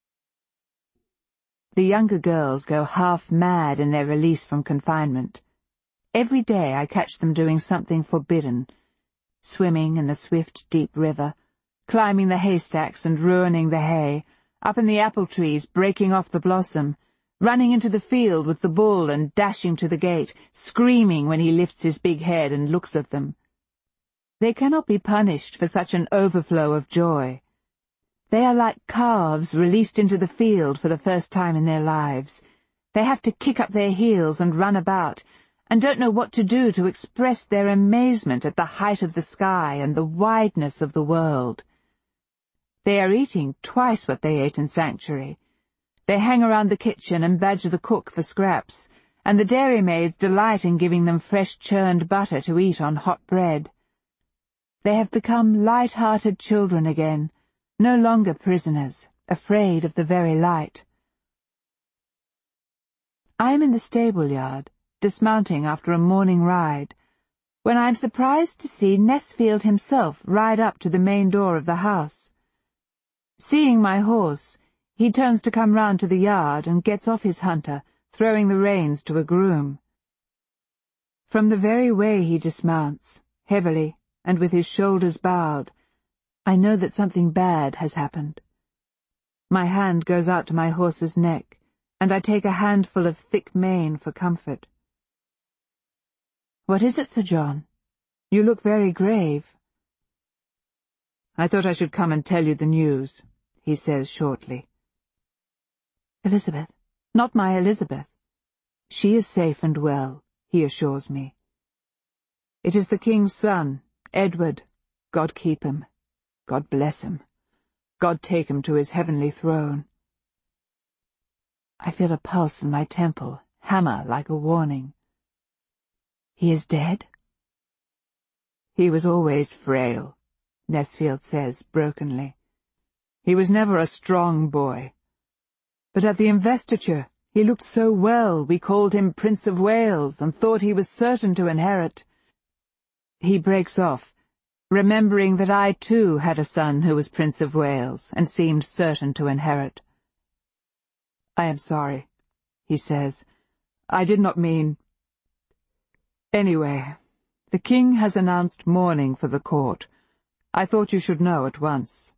The younger girls go half mad in their release from confinement. Every day I catch them doing something forbidden, swimming in the swift, deep river, climbing the haystacks and ruining the hay, up in the apple trees breaking off the blossom, running into the field with the bull and dashing to the gate, screaming when he lifts his big head and looks at them. They cannot be punished for such an overflow of joy. They are like calves released into the field for the first time in their lives. They have to kick up their heels and run about, and don't know what to do to express their amazement at the height of the sky and the wideness of the world. They are eating twice what they ate in sanctuary. They hang around the kitchen and badger the cook for scraps, and the dairymaids delight in giving them fresh churned butter to eat on hot bread. They have become light-hearted children again, no longer prisoners, afraid of the very light. I am in the stable-yard, dismounting after a morning ride, when I am surprised to see Nesfield himself ride up to the main door of the house. Seeing my horse, he turns to come round to the yard and gets off his hunter, throwing the reins to a groom. From the very way he dismounts, heavily and with his shoulders bowed, I know that something bad has happened. My hand goes out to my horse's neck, and I take a handful of thick mane for comfort. "What is it, Sir John? You look very grave." "I thought I should come and tell you the news," he says shortly. "Elizabeth, not my Elizabeth. She is safe and well," he assures me. "It is the king's son, Edward. God keep him. God bless him. God take him to his heavenly throne." I feel a pulse in my temple, hammer like a warning. "He is dead?" "He was always frail," Nesfield says brokenly. "He was never a strong boy. But at the investiture he looked so well we called him Prince of Wales and thought he was certain to inherit." He breaks off, remembering that I too had a son who was Prince of Wales and seemed certain to inherit. "I am sorry," he says. "I did not mean— Anyway, the king has announced mourning for the court. I thought you should know at once."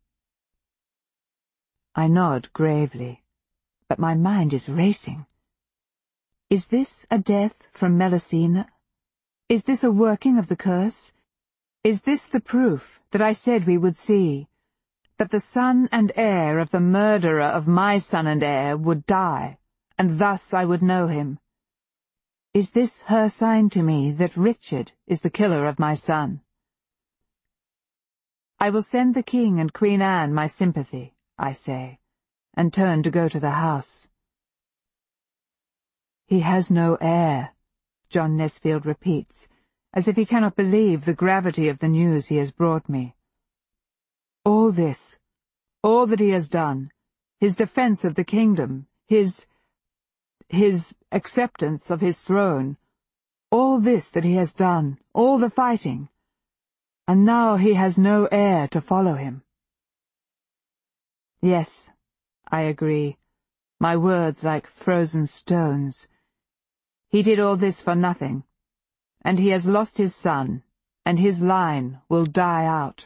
I nod gravely, but my mind is racing. Is this a death from Melusina? Is this a working of the curse? Is this the proof that I said we would see, that the son and heir of the murderer of my son and heir would die, and thus I would know him? Is this her sign to me that Richard is the killer of my son? "I will send the king and Queen Anne my sympathy," I say, and turn to go to the house. "He has no heir," John Nesfield repeats, as if he cannot believe the gravity of the news he has brought me. All this, all that he has done, his defense of the kingdom, his acceptance of his throne, all this that he has done, all the fighting, and now he has no heir to follow him. Yes, I agree, my words like frozen stones. He did all this for nothing, and he has lost his son, and his line will die out.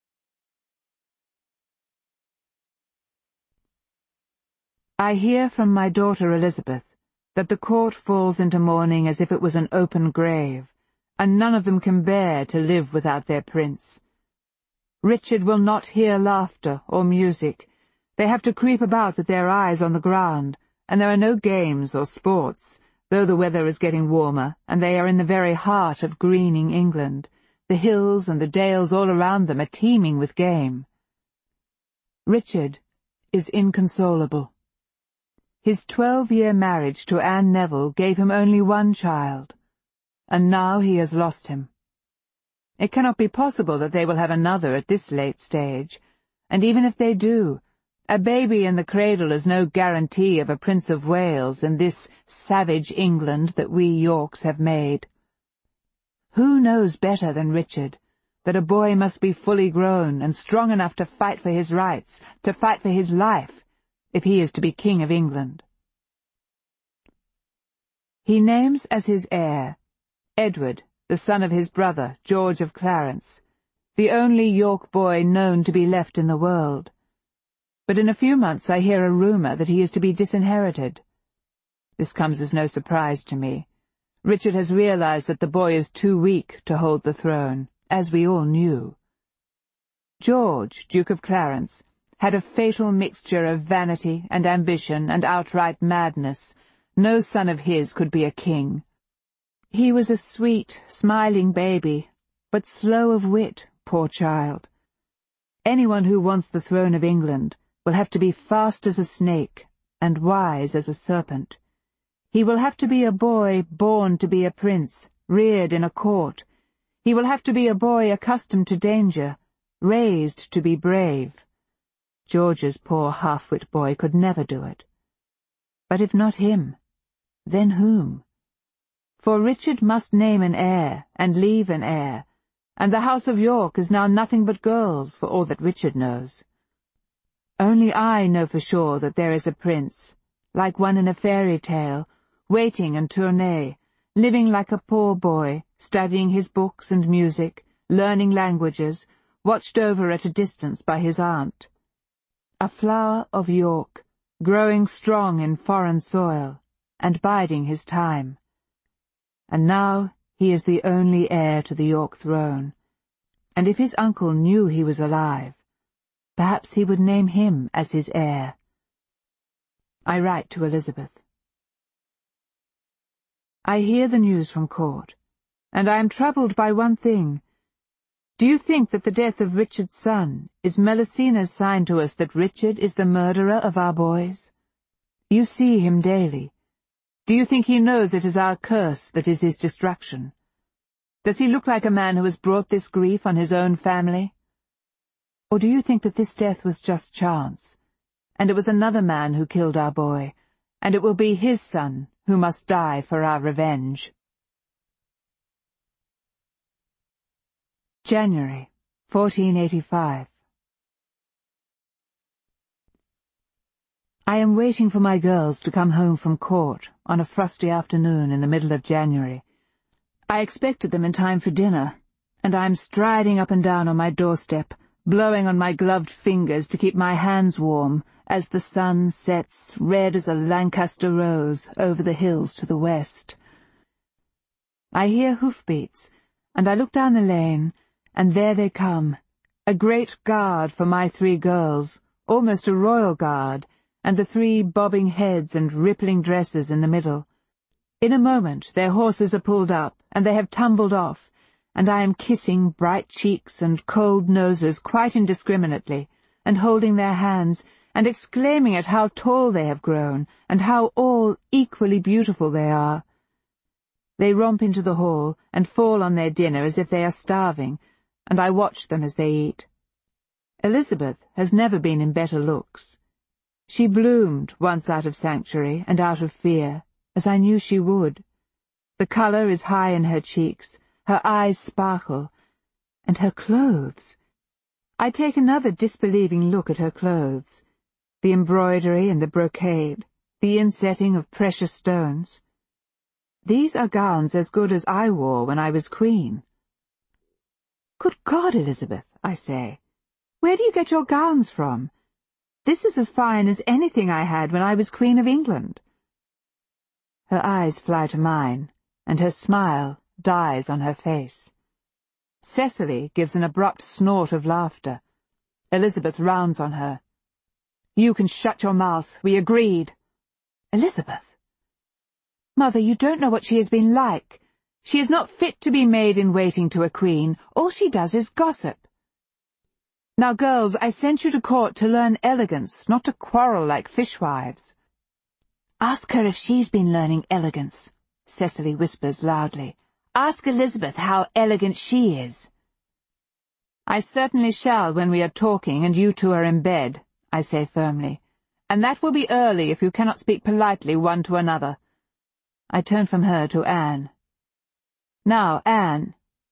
I hear from my daughter Elizabeth that the court falls into mourning as if it was an open grave, and none of them can bear to live without their prince. Richard will not hear laughter or music. They have to creep about with their eyes on the ground, and there are no games or sports, though the weather is getting warmer, and they are in the very heart of greening England. The hills and the dales all around them are teeming with game. Richard is inconsolable. His 12-year marriage to Anne Neville gave him only one child, and now he has lost him. It cannot be possible that they will have another at this late stage, and even if they do, a baby in the cradle is no guarantee of a Prince of Wales in this savage England that we Yorks have made. Who knows better than Richard that a boy must be fully grown and strong enough to fight for his rights, to fight for his life, if he is to be King of England? He names as his heir Edward, the son of his brother, George of Clarence, the only York boy known to be left in the world. But in a few months I hear a rumour that he is to be disinherited. This comes as no surprise to me. Richard has realized that the boy is too weak to hold the throne, as we all knew. George, Duke of Clarence, had a fatal mixture of vanity and ambition and outright madness. No son of his could be a king. He was a sweet, smiling baby, but slow of wit, poor child. Anyone who wants the throne of England will have to be fast as a snake and wise as a serpent. He will have to be a boy born to be a prince, reared in a court. He will have to be a boy accustomed to danger, raised to be brave. George's poor half-wit boy could never do it. But if not him, then whom? For Richard must name an heir and leave an heir, and the House of York is now nothing but girls for all that Richard knows. Only I know for sure that there is a prince, like one in a fairy tale, waiting in Tournai, living like a poor boy, studying his books and music, learning languages, watched over at a distance by his aunt. A flower of York, growing strong in foreign soil, and biding his time. And now he is the only heir to the York throne, and if his uncle knew he was alive, perhaps he would name him as his heir. I write to Elizabeth. I hear the news from court, and I am troubled by one thing. Do you think that the death of Richard's son is Melusina's sign to us that Richard is the murderer of our boys? You see him daily. Do you think he knows it is our curse that is his destruction? Does he look like a man who has brought this grief on his own family? Or do you think that this death was just chance, and it was another man who killed our boy, and it will be his son who must die for our revenge? January, 1485. I am waiting for my girls to come home from court on a frosty afternoon in the middle of January. I expected them in time for dinner, and I am striding up and down on my doorstep, blowing on my gloved fingers to keep my hands warm as the sun sets red as a Lancaster rose over the hills to the west. I hear hoofbeats, and I look down the lane, and there they come, a great guard for my 3 girls, almost a royal guard, and the 3 bobbing heads and rippling dresses in the middle. In a moment their horses are pulled up, and they have tumbled off, and I am kissing bright cheeks and cold noses quite indiscriminately, and holding their hands, and exclaiming at how tall they have grown, and how all equally beautiful they are. They romp into the hall, and fall on their dinner as if they are starving, and I watch them as they eat. Elizabeth has never been in better looks. She bloomed once out of sanctuary and out of fear, as I knew she would. The colour is high in her cheeks, her eyes sparkle, and her clothes. I take another disbelieving look at her clothes, the embroidery and the brocade, the insetting of precious stones. These are gowns as good as I wore when I was queen. Good God, Elizabeth, I say, where do you get your gowns from? This is as fine as anything I had when I was Queen of England. Her eyes fly to mine, and her smile dies on her face. Cecily gives an abrupt snort of laughter. Elizabeth rounds on her. You can shut your mouth. We agreed. Elizabeth! Mother, you don't know what she has been like. She is not fit to be maid-in-waiting to a queen. All she does is gossip. Now, girls, I sent you to court to learn elegance, not to quarrel like fishwives. Ask her if she's been learning elegance, Cecily whispers loudly. Ask Elizabeth how elegant she is. I certainly shall when we are talking and you two are in bed, I say firmly, and that will be early if you cannot speak politely one to another. I turn from her to Anne. Now, Anne,